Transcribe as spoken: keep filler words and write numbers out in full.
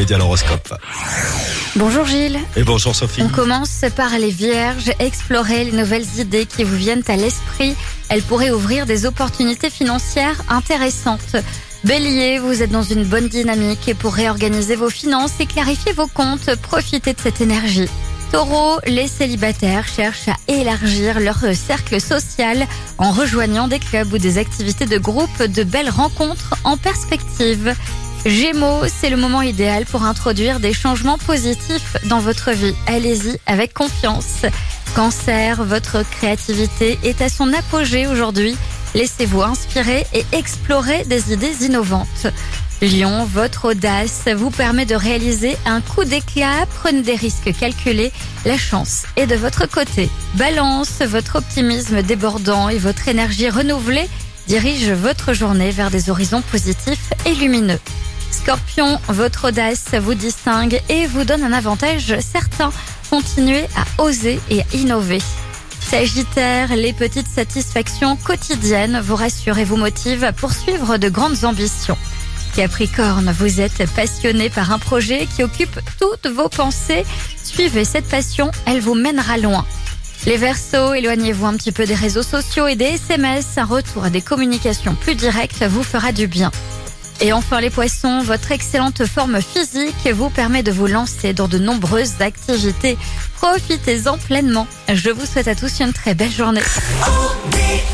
dit à l'horoscope. Bonjour Gilles. Et bonjour Sophie. On commence par les Vierges. Explorez les nouvelles idées qui vous viennent à l'esprit. Elles pourraient ouvrir des opportunités financières intéressantes. Bélier, vous êtes dans une bonne dynamique et pour réorganiser vos finances et clarifier vos comptes, profitez de cette énergie. Taureau, les célibataires cherchent à élargir leur cercle social en rejoignant des clubs ou des activités de groupe, de belles rencontres en perspective. Gémeaux, c'est le moment idéal pour introduire des changements positifs dans votre vie. Allez-y avec confiance. Cancer, votre créativité est à son apogée aujourd'hui. Laissez-vous inspirer et explorer des idées innovantes. Lion, votre audace vous permet de réaliser un coup d'éclat. Prenez des risques calculés. La chance est de votre côté. Balance, votre optimisme débordant et votre énergie renouvelée dirigent votre journée vers des horizons positifs et lumineux. Scorpion, votre audace vous distingue et vous donne un avantage certain. Continuez à oser et à innover. Sagittaire, les petites satisfactions quotidiennes vous rassurent et vous motivent à poursuivre de grandes ambitions. Capricorne, vous êtes passionné par un projet qui occupe toutes vos pensées. Suivez cette passion, elle vous mènera loin. Les Verseaux, éloignez-vous un petit peu des réseaux sociaux et des S M S. Un retour à des communications plus directes vous fera du bien. Et enfin les Poissons, votre excellente forme physique vous permet de vous lancer dans de nombreuses activités. Profitez-en pleinement. Je vous souhaite à tous une très belle journée.